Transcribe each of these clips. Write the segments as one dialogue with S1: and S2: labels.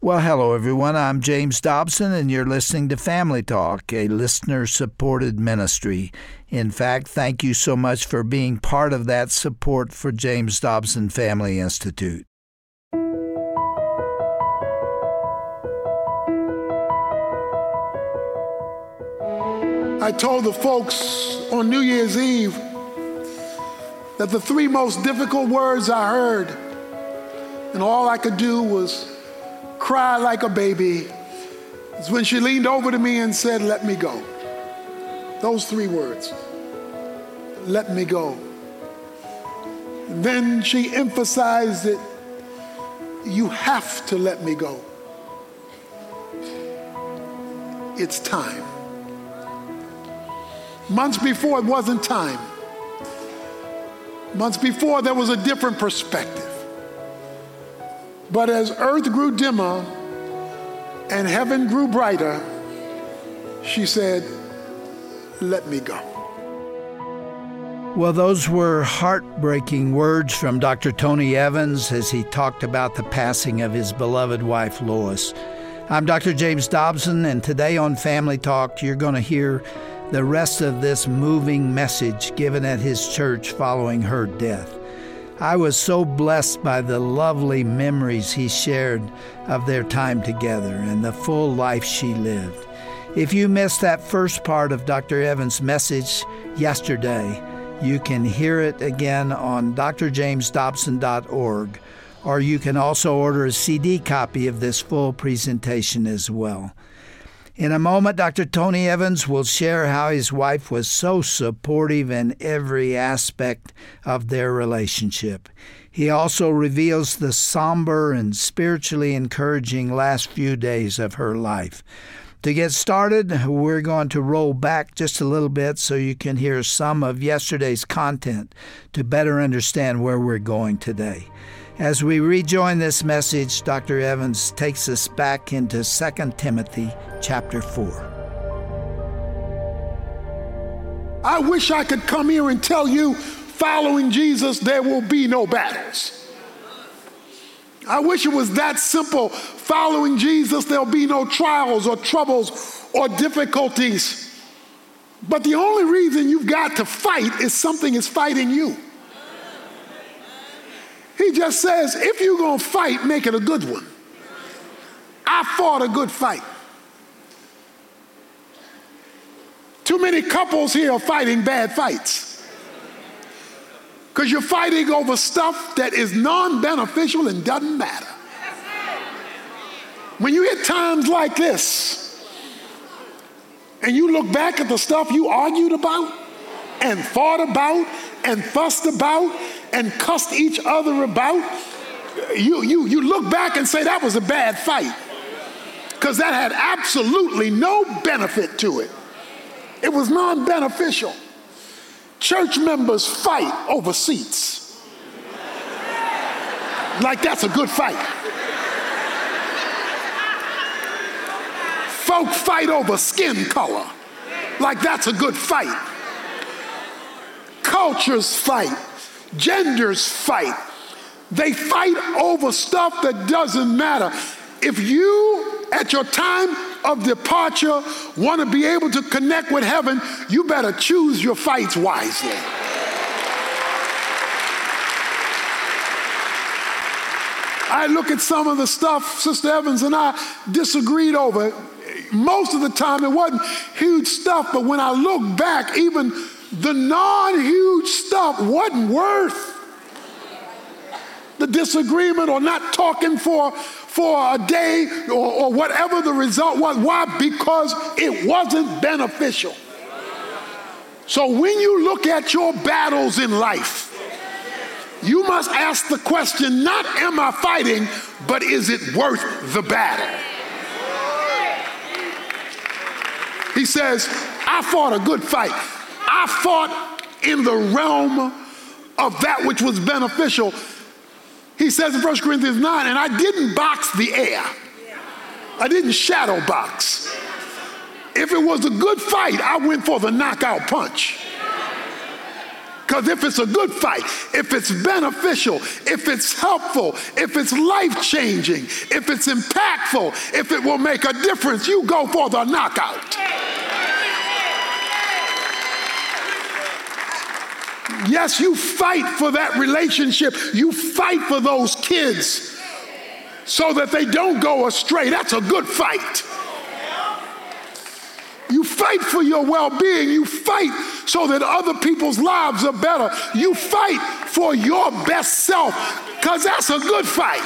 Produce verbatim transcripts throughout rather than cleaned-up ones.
S1: Well, hello, everyone. I'm James Dobson, and you're listening to Family Talk, a listener-supported ministry. In fact, thank you so much for being part of that support for James Dobson Family Institute.
S2: I told the folks on New Year's Eve that the three most difficult words I heard, and all I could do was cry like a baby, is when she leaned over to me and said, "Let me go." Those three words, "Let me go." And then she emphasized it, "You have to let me go. It's time." Months before, it wasn't time. Months before, there was a different perspective. But as earth grew dimmer and heaven grew brighter, she said, "Let me go."
S1: Well, those were heartbreaking words from Doctor Tony Evans as he talked about the passing of his beloved wife, Lois. I'm Doctor James Dobson, and today on Family Talk, you're going to hear the rest of this moving message given at his church following her death. I was so blessed by the lovely memories he shared of their time together and the full life she lived. If you missed that first part of Doctor Evans' message yesterday, you can hear it again on d r james dobson dot org, or you can also order a C D copy of this full presentation as well. In a moment, Doctor Tony Evans will share how his wife was so supportive in every aspect of their relationship. He also reveals the somber and spiritually encouraging last few days of her life. To get started, we're going to roll back just a little bit so you can hear some of yesterday's content to better understand where we're going today. As we rejoin this message, Doctor Evans takes us back into Second Timothy chapter four.
S2: I wish I could come here and tell you, following Jesus, there will be no battles. I wish it was that simple. Following Jesus, there'll be no trials or troubles or difficulties. But the only reason you've got to fight is something is fighting you. He just says, if you're going to fight, make it a good one. I fought a good fight. Too many couples here are fighting bad fights because you're fighting over stuff that is non-beneficial and doesn't matter. When you hit times like this and you look back at the stuff you argued about and fought about and fussed about and cussed each other about, you, you, you look back and say that was a bad fight because that had absolutely no benefit to it. It was non-beneficial. Church members fight over seats. Like that's a good fight. Folk fight over skin color. Like that's a good fight. Cultures fight. Genders fight. They fight over stuff that doesn't matter. If you, at your time of departure, want to be able to connect with heaven, you better choose your fights wisely. I look at some of the stuff Sister Evans and I disagreed over. Most of the time it wasn't huge stuff, but when I look back, even the non-huge stuff wasn't worth the disagreement or not talking for, for a day or, or whatever the result was. Why? Because it wasn't beneficial. So when you look at your battles in life, you must ask the question, not am I fighting, but is it worth the battle? He says, I fought a good fight. I fought in the realm of that which was beneficial. He says in First Corinthians nine, and I didn't box the air. I didn't shadow box. If it was a good fight, I went for the knockout punch. Because if it's a good fight, if it's beneficial, if it's helpful, if it's life-changing, if it's impactful, if it will make a difference, you go for the knockout. Yes, you fight for that relationship. You fight for those kids so that they don't go astray. That's a good fight. You fight for your well-being. You fight so that other people's lives are better. You fight for your best self, because that's a good fight.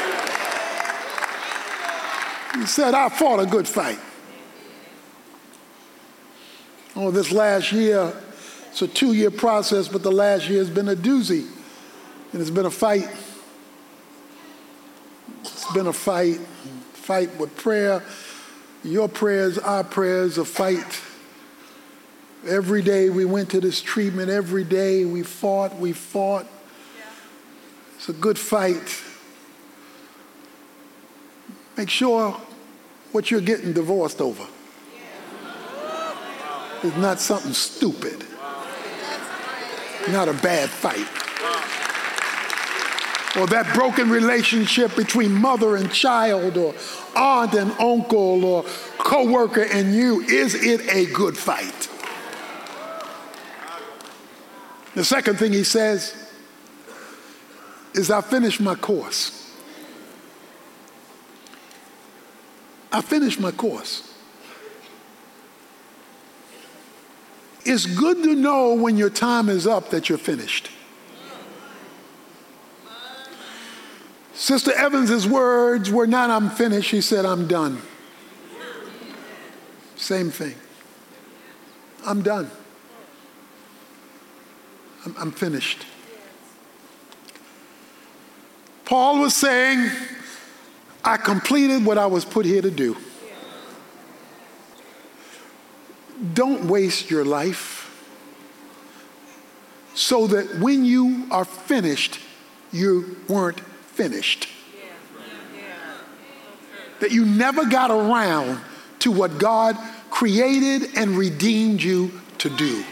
S2: He said, I fought a good fight. Oh, this last year, it's a two-year process, but the last year has been a doozy. And it's been a fight. It's been a fight. Fight with prayer. Your prayers, our prayers, a fight. Every day we went to this treatment. Every day we fought, we fought. Yeah. It's a good fight. Make sure what you're getting divorced over yeah. is not something stupid. Not a bad fight. Or that broken relationship between mother and child, or aunt and uncle, or co-worker and you, is it a good fight? The second thing he says is, I finished my course. I finished my course. It's good to know when your time is up that you're finished. Sister Evans' words were not, I'm finished. She said, I'm done. Same thing. I'm done. I'm, I'm finished. Paul was saying, I completed what I was put here to do. Don't waste your life so that when you are finished, you weren't finished. That you never got around to what God created and redeemed you to do.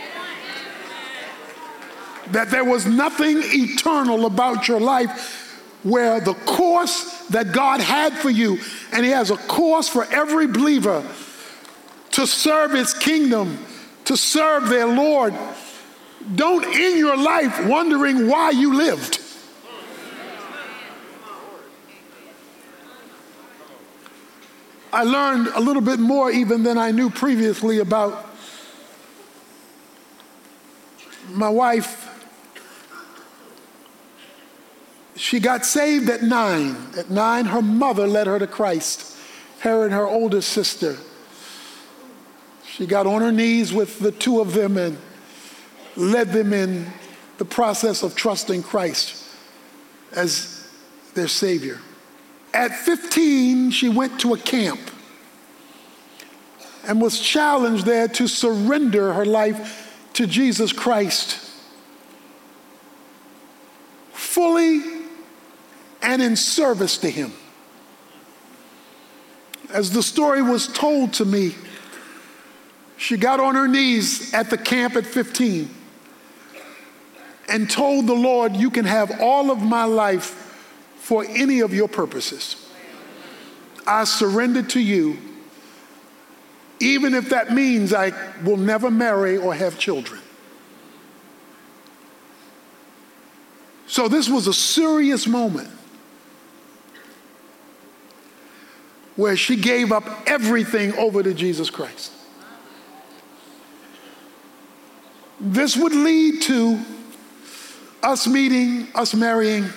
S2: That there was nothing eternal about your life, where the course that God had for you, and he has a course for every believer to serve his kingdom, to serve their Lord. Don't end your life wondering why you lived. I learned a little bit more even than I knew previously about my wife. She got saved at nine. At nine, her mother led her to Christ, her and her older sister. She got on her knees with the two of them and led them in the process of trusting Christ as their Savior. At fifteen, she went to a camp and was challenged there to surrender her life to Jesus Christ fully and in service to him. As the story was told to me, she got on her knees at the camp at fifteen and told the Lord, you can have all of my life for any of your purposes. I surrender to you, even if that means I will never marry or have children. So this was a serious moment where she gave up everything over to Jesus Christ. This would lead to us meeting, us marrying,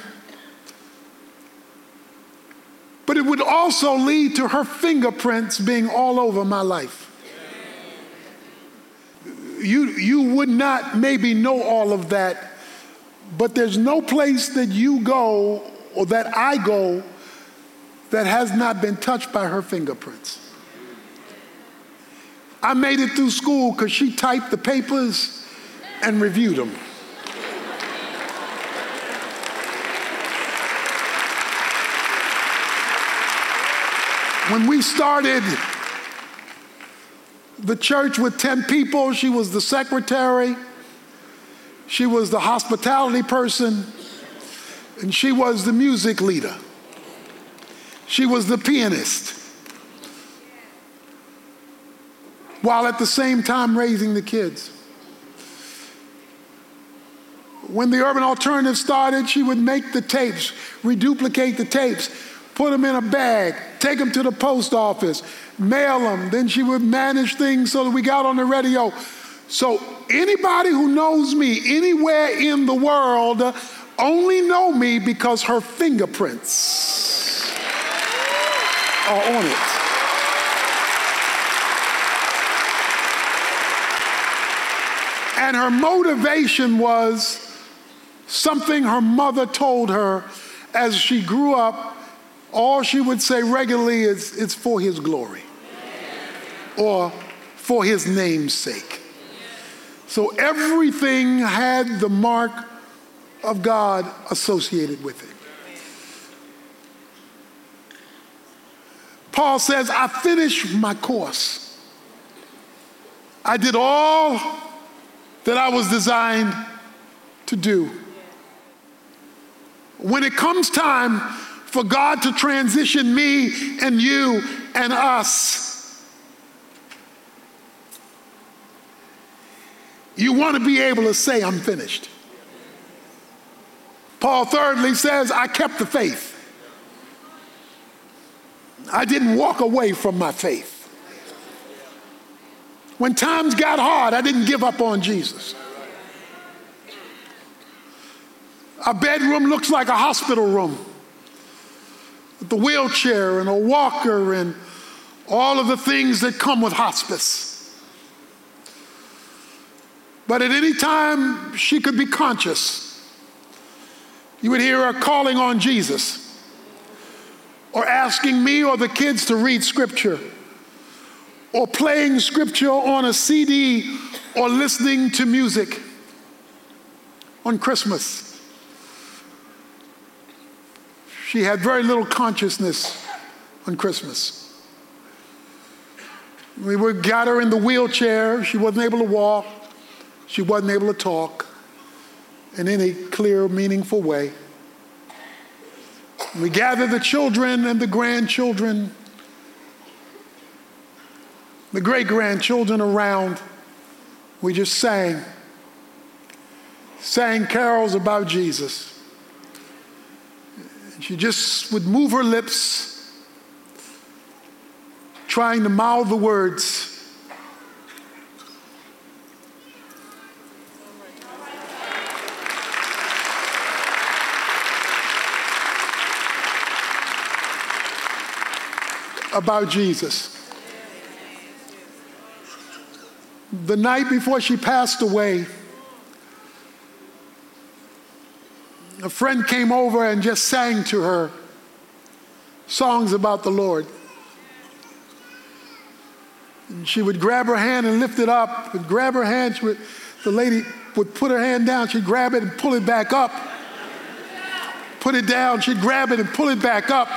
S2: but it would also lead to her fingerprints being all over my life. You, you would not maybe know all of that, but there's no place that you go or that I go that has not been touched by her fingerprints. I made it through school because she typed the papers and reviewed them. When we started the church with ten people, she was the secretary. She was the hospitality person, and she was the music leader. She was the pianist, while at the same time raising the kids. When the Urban Alternative started, she would make the tapes, reduplicate the tapes, put them in a bag, take them to the post office, mail them. Then she would manage things so that we got on the radio. So anybody who knows me anywhere in the world only know me because her fingerprints are on it. And her motivation was something her mother told her as she grew up. All she would say regularly is, "It's for his glory," or "for his name's sake." So everything had the mark of God associated with it. Paul says, "I finished my course. I did all that I was designed to do." When it comes time for God to transition me and you and us, you want to be able to say, "I'm finished." Paul thirdly says, "I kept the faith." I didn't walk away from my faith. When times got hard, I didn't give up on Jesus. Our bedroom looks like a hospital room, with the wheelchair and a walker and all of the things that come with hospice. But at any time, she could be conscious. You would hear her calling on Jesus, or asking me or the kids to read scripture, or playing scripture on a C D, or listening to music on Christmas. She had very little consciousness on Christmas. We would got her in the wheelchair. She wasn't able to walk. She wasn't able to talk in any clear, meaningful way. We gathered the children and the grandchildren, the great-grandchildren around. We just sang, sang carols about Jesus. She just would move her lips, trying to mouth the words. About Jesus. The night before she passed away, a friend came over and just sang to her songs about the Lord. And she would grab her hand and lift it up, and grab her hand. She would, the lady would put her hand down, she'd grab it and pull it back up. Put it down, she'd grab it and pull it back up.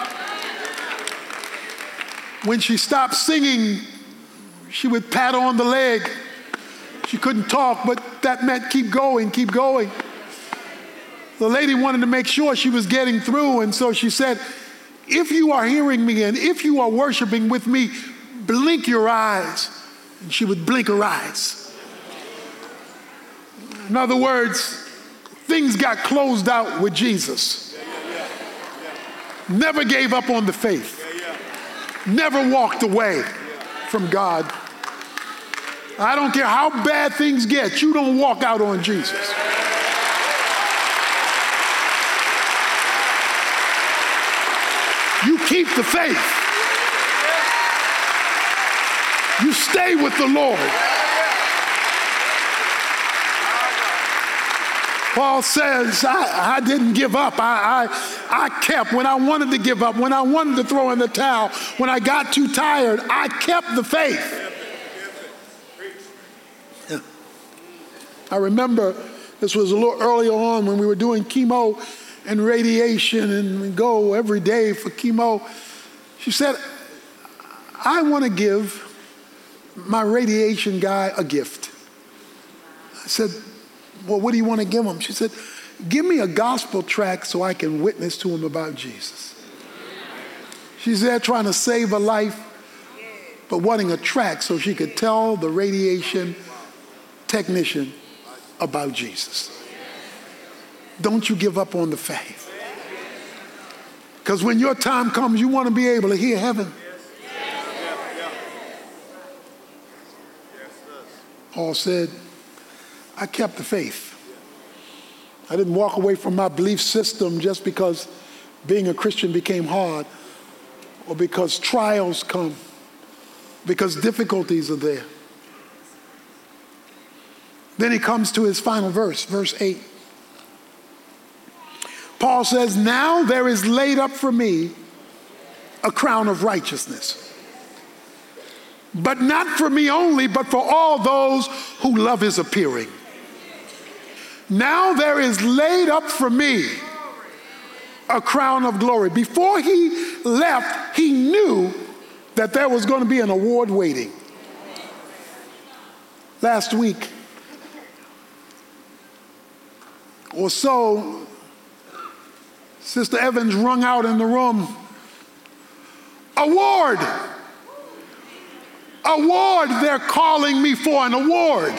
S2: When she stopped singing, she would pat her on the leg. She couldn't talk, but that meant keep going, keep going. The lady wanted to make sure she was getting through, and so she said, "If you are hearing me and if you are worshiping with me, blink your eyes." And she would blink her eyes. In other words, things got closed out with Jesus. Never gave up on the faith. Never walked away from God. I don't care how bad things get, you don't walk out on Jesus. You keep the faith. You stay with the Lord. Paul says, I, I didn't give up. I, I, I kept when I wanted to give up, when I wanted to throw in the towel, when I got too tired, I kept the faith. Yeah. I remember this was a little earlier on when we were doing chemo and radiation, and we go every day for chemo. She said, "I want to give my radiation guy a gift." I said, Well, what do you want to give him? She said, give me a gospel tract so I can witness to him about Jesus. She's there trying to save a life, but wanting a tract so she could tell the radiation technician about Jesus. Don't you give up on the faith. Because when your time comes, you want to be able to hear heaven. Paul said, I kept the faith. I didn't walk away from my belief system just because being a Christian became hard, or because trials come, because difficulties are there. Then he comes to his final verse, verse eight. Paul says, now there is laid up for me a crown of righteousness. But not for me only, but for all those who love his appearing. Now there is laid up for me a crown of glory. Before he left, he knew that there was going to be an award waiting. Last week or so, Sister Evans rung out in the room, award! Award, they're calling me for an award.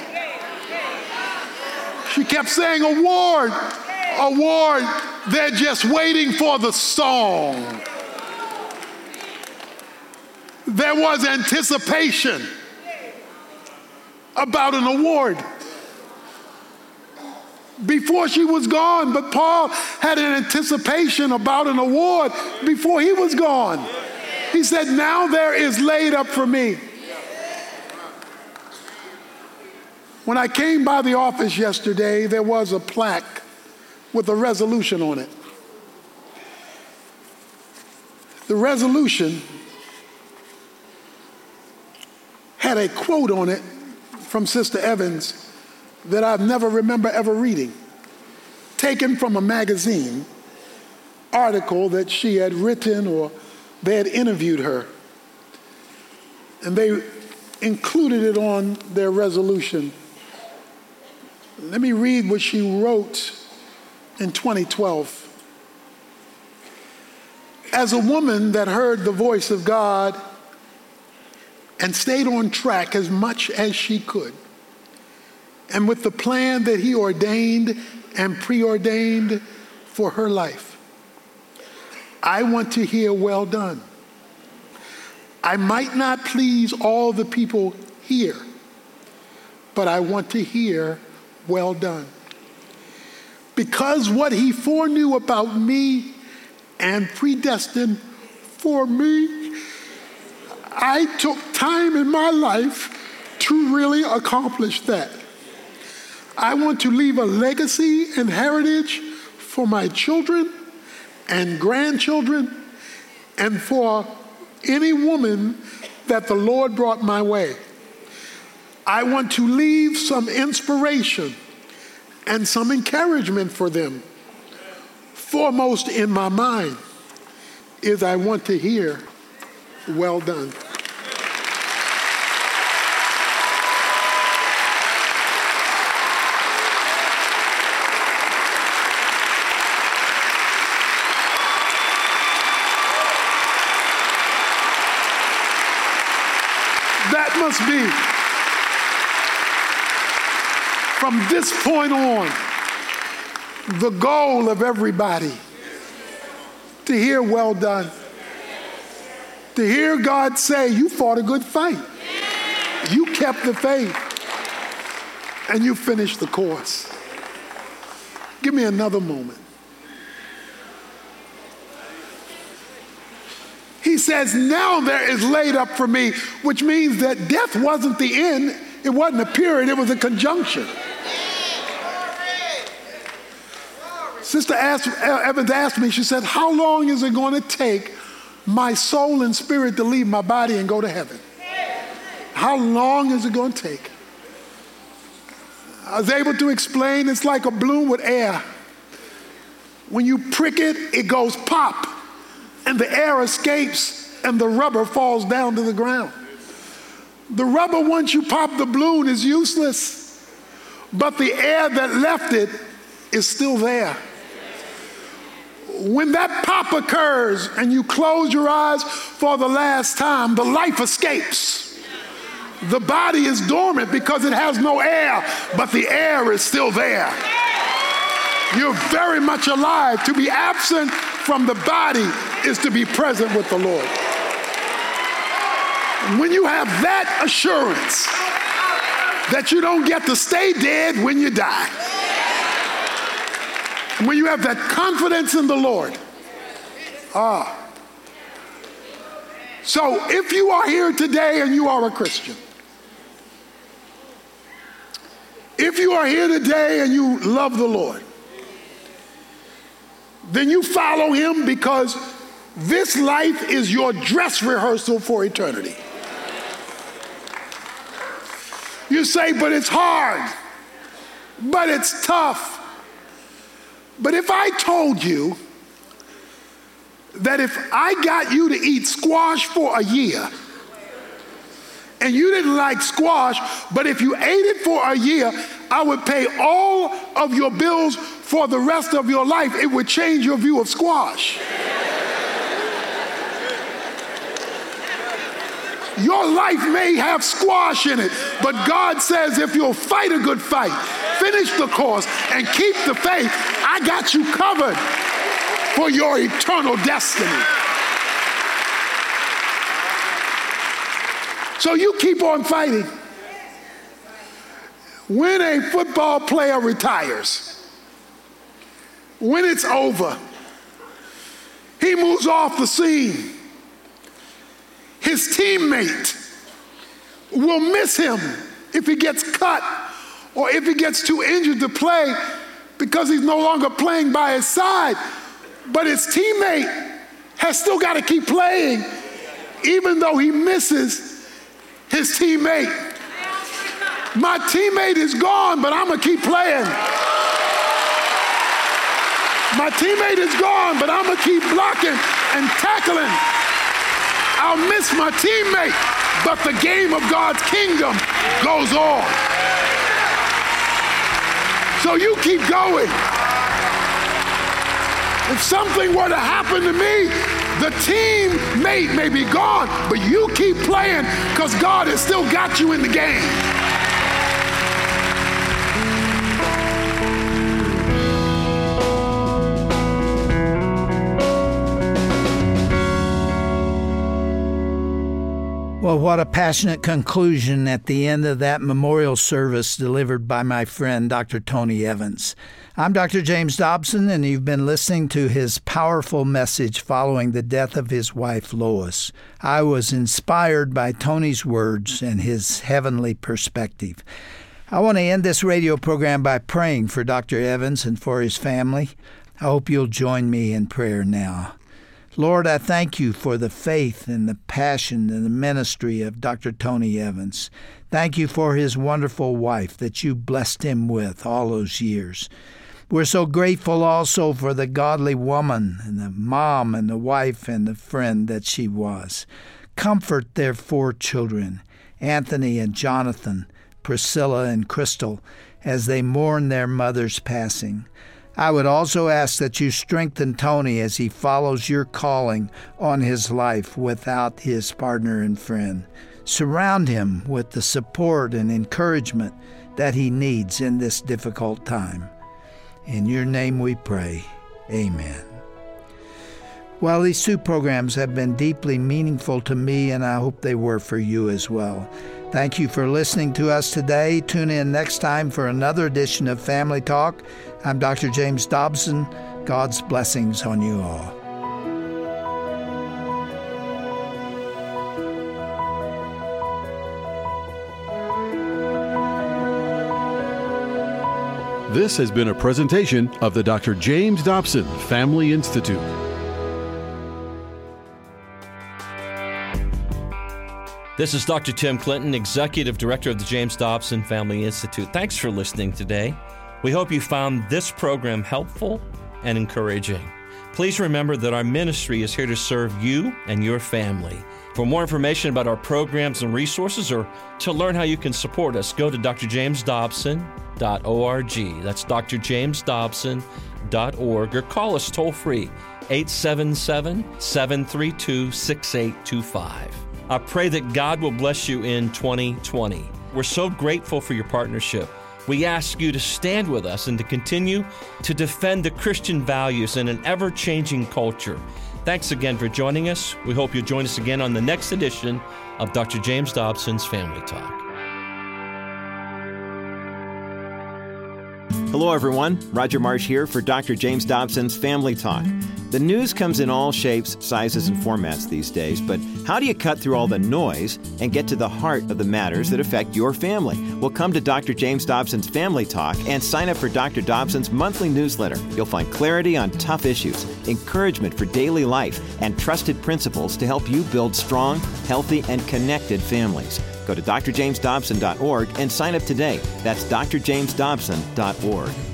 S2: She kept saying, award, award, they're just waiting for the song. There was anticipation about an award before she was gone, but Paul had an anticipation about an award before he was gone. He said, now there is laid up for me. When I came by the office yesterday, there was a plaque with a resolution on it. The resolution had a quote on it from Sister Evans that I've never remember ever reading, taken from a magazine article that she had written, or they had interviewed her. And they included it on their resolution. Let me read what she wrote in twenty twelve. As a woman that heard the voice of God and stayed on track as much as she could, and with the plan that he ordained and preordained for her life, I want to hear well done. I might not please all the people here, but I want to hear well done. Because what he foreknew about me and predestined for me, I took time in my life to really accomplish that. I want to leave a legacy and heritage for my children and grandchildren, and for any woman that the Lord brought my way. I want to leave some inspiration and some encouragement for them. Foremost in my mind is I want to hear, well done. That must be, from this point on, the goal of everybody, to hear well done. To hear God say, you fought a good fight. You kept the faith. And you finished the course. Give me another moment. He says, now there is laid up for me, which means that death wasn't the end. It wasn't a period, it was a conjunction. Sister asked, Evans asked me, she said, how long is it going to take my soul and spirit to leave my body and go to heaven? How long is it going to take? I was able to explain, it's like a balloon with air. When you prick it, it goes pop, and the air escapes, and the rubber falls down to the ground. The rubber, once you pop the balloon, is useless. but the air that left it is still there. When that pop occurs and you close your eyes for the last time, the life escapes. The body is dormant because it has no air, but the air is still there. You're very much alive. To be absent from the body is to be present with the Lord. When you have that assurance that you don't get to stay dead when you die, when you have that confidence in the Lord, ah. So if you are here today and you are a Christian, if you are here today and you love the Lord, then you follow him because this life is your dress rehearsal for eternity. You say, but it's hard, but it's tough. But if I told you that if I got you to eat squash for a year, and you didn't like squash, but if you ate it for a year, I would pay all of your bills for the rest of your life, it would change your view of squash. Your life may have squash in it, but God says if you'll fight a good fight, finish the course, and keep the faith, I got you covered for your eternal destiny. So you keep on fighting. When a football player retires, when it's over, he moves off the scene. His teammate will miss him if he gets cut or if he gets too injured to play because he's no longer playing by his side. But his teammate has still got to keep playing even though he misses his teammate. My teammate is gone, but I'm going to keep playing. My teammate is gone, but I'm going to keep blocking and tackling. I'll miss my teammate, but the game of God's kingdom goes on. So you keep going. If something were to happen to me, the teammate may be gone, but you keep playing because God has still got you in the game.
S1: Well, what a passionate conclusion at the end of that memorial service delivered by my friend, Doctor Tony Evans. I'm Doctor James Dobson, and you've been listening to his powerful message following the death of his wife, Lois. I was inspired by Tony's words and his heavenly perspective. I want to end this radio program by praying for Doctor Evans and for his family. I hope you'll join me in prayer now. Lord, I thank you for the faith and the passion and the ministry of Doctor Tony Evans. Thank you for his wonderful wife that you blessed him with all those years. We're so grateful also for the godly woman and the mom and the wife and the friend that she was. Comfort their four children, Anthony and Jonathan, Priscilla and Crystal, as they mourn their mother's passing. I would also ask that you strengthen Tony as he follows your calling on his life without his partner and friend. Surround him with the support and encouragement that he needs in this difficult time. In your name we pray. Amen. Well, these two programs have been deeply meaningful to me, and I hope they were for you as well. Thank you for listening to us today. Tune in next time for another edition of Family Talk. I'm Doctor James Dobson. God's blessings on you all.
S3: This has been a presentation of the Doctor James Dobson Family Institute.
S4: This is Doctor Tim Clinton, Executive Director of the James Dobson Family Institute. Thanks for listening today. We hope you found this program helpful and encouraging. Please remember that our ministry is here to serve you and your family. For more information about our programs and resources, or to learn how you can support us, go to d r james dobson dot org. That's d r james dobson dot org, or call us toll free, eight seven seven, seven three two, six eight two five. I pray that God will bless you in twenty twenty. We're so grateful for your partnership. We ask you to stand with us and to continue to defend the Christian values in an ever-changing culture. Thanks again for joining us. We hope you'll join us again on the next edition of Doctor James Dobson's Family Talk.
S5: Hello, everyone. Roger Marsh here for Doctor James Dobson's Family Talk. The news comes in all shapes, sizes, and formats these days, but how do you cut through all the noise and get to the heart of the matters that affect your family? Well, come to Doctor James Dobson's Family Talk and sign up for Doctor Dobson's monthly newsletter. You'll find clarity on tough issues, encouragement for daily life, and trusted principles to help you build strong, healthy, and connected families. Go to d r james dobson dot org and sign up today. That's d r james dobson dot org.